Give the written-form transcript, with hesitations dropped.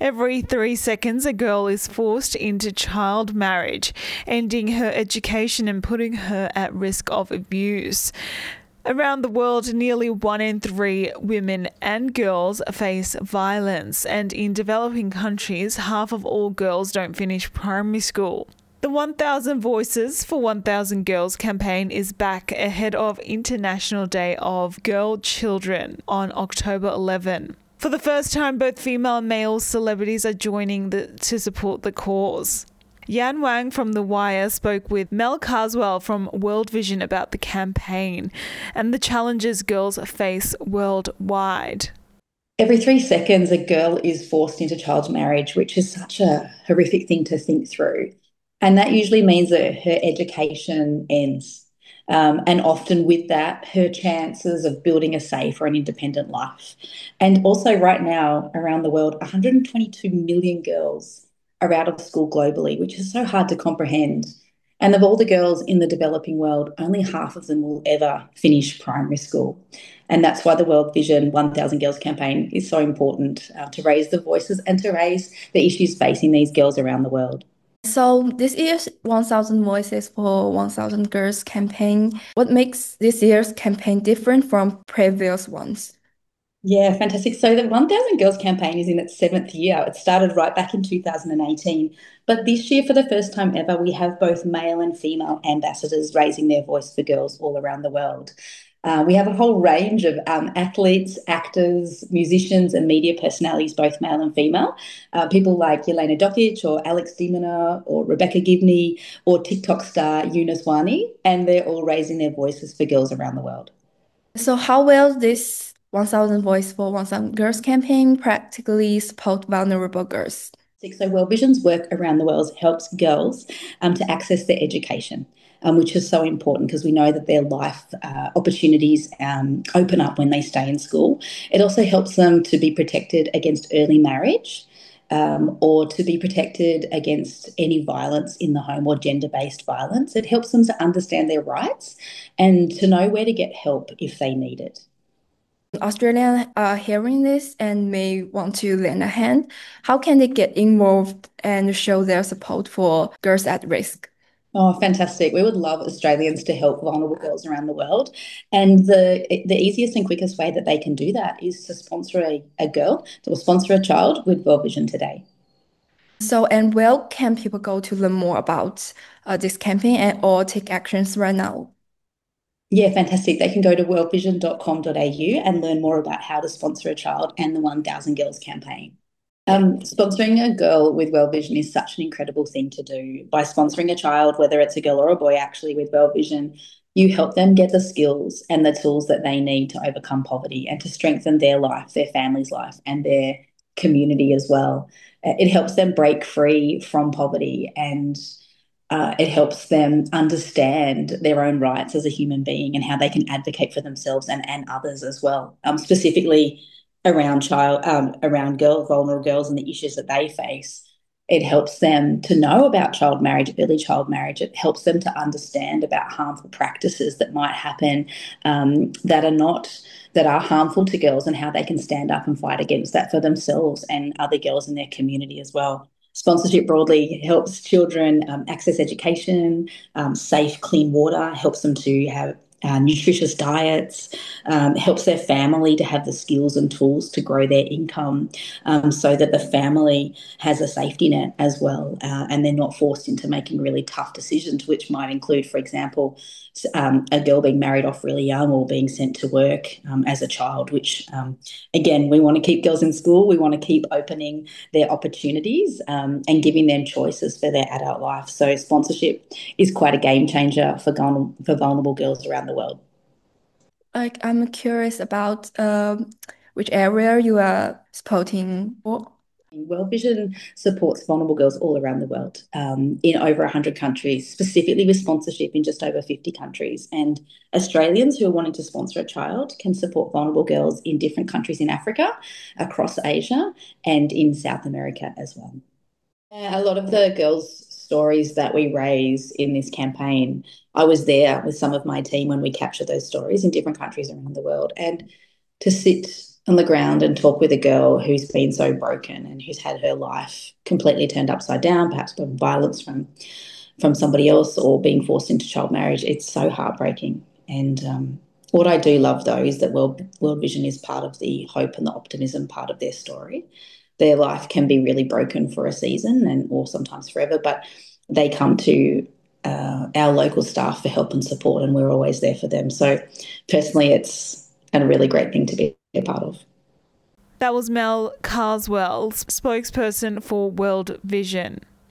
Every 3 seconds, a girl is forced into child marriage, ending her education and putting her at risk of abuse. Around the world, nearly 1 in 3 women and girls face violence, and in developing countries, half of all girls don't finish primary school. The 1000 Voices for 1000 Girls campaign is back ahead of International Day of Girl Children on October 11. For the first time, both female and male celebrities are joining to support the cause. Yan Wang from The Wire spoke with Mel Carswell from World Vision about the campaign and the challenges girls face worldwide. Every 3 seconds, a girl is forced into child marriage, which is such a horrific thing to think through. And that usually means that her education ends. And often with that, her chances of building a safe or an independent life. And also, right now, around the world, 122 million girls are out of school globally, which is so hard to comprehend. And of all the girls in the developing world, only half of them will ever finish primary school. And that's why the World Vision 1000 Girls campaign is so important to raise the voices and to raise the issues facing these girls around the world. So this year's 1000 Voices for 1000 Girls campaign, what makes this year's campaign different from previous ones? Yeah, fantastic. So the 1000 Girls campaign is in its 7th year. It started right back in 2018. But this year, for the first time ever, we have both male and female ambassadors raising their voice for girls all around the world. We have a whole range of athletes, actors, musicians, and media personalities, both male and female. People like Yelena Dokic or Alex Dimona or Rebecca Gibney or TikTok star Eunice Wani, and they're all raising their voices for girls around the world. So how will this 1000 Voice for 1000 Girls campaign practically support vulnerable girls? So World Vision's work around the world helps girls to access their education, which is so important because we know that their life opportunities open up when they stay in school. It also helps them to be protected against early marriage or to be protected against any violence in the home or gender-based violence. It helps them to understand their rights and to know where to get help if they need it. Australians are hearing this and may want to lend a hand. How can they get involved and show their support for girls at risk? Oh, fantastic. We would love Australians to help vulnerable girls around the world. And the easiest and quickest way that they can do that is to sponsor a girl, to sponsor a child with World Vision today. So, and where can people go to learn more about this campaign or take actions right now? Yeah, fantastic. They can go to worldvision.com.au and learn more about how to sponsor a child and the 1000 Girls campaign. Sponsoring a girl with World Vision is such an incredible thing to do. By sponsoring a child, whether it's a girl or a boy, actually, with World Vision, you help them get the skills and the tools that they need to overcome poverty and to strengthen their life, their family's life, and their community as well. It helps them break free from poverty and it helps them understand their own rights as a human being and how they can advocate for themselves and others as well, specifically around vulnerable girls and the issues that they face. It helps them to know about child marriage, early child marriage. It helps them to understand about harmful practices that might happen that are harmful to girls and how they can stand up and fight against that for themselves and other girls in their community as well. Sponsorship broadly helps children access education, safe, clean water, helps them to have nutritious diets, helps their family to have the skills and tools to grow their income so that the family has a safety net as well and they're not forced into making really tough decisions, which might include, for example, a girl being married off really young or being sent to work as a child, which, again, we want to keep girls in school. We want to keep opening their opportunities and giving them choices for their adult life. So sponsorship is quite a game changer for vulnerable girls around the world. I'm curious about which area you are supporting for. World Vision supports vulnerable girls all around the world in over 100 countries, specifically with sponsorship in just over 50 countries. And Australians who are wanting to sponsor a child can support vulnerable girls in different countries in Africa, across Asia, and in South America as well. A lot of the girls' stories that we raise in this campaign, I was there with some of my team when we captured those stories in different countries around the world. And to sit on the ground and talk with a girl who's been so broken and who's had her life completely turned upside down, perhaps by violence from somebody else or being forced into child marriage. It's so heartbreaking. And what I do love, though, is that World Vision is part of the hope and the optimism part of their story. Their life can be really broken for a season or sometimes forever, but they come to our local staff for help and support, and we're always there for them. So personally, it's a really great thing to be a part of. That was Mel Carswell, spokesperson for World Vision.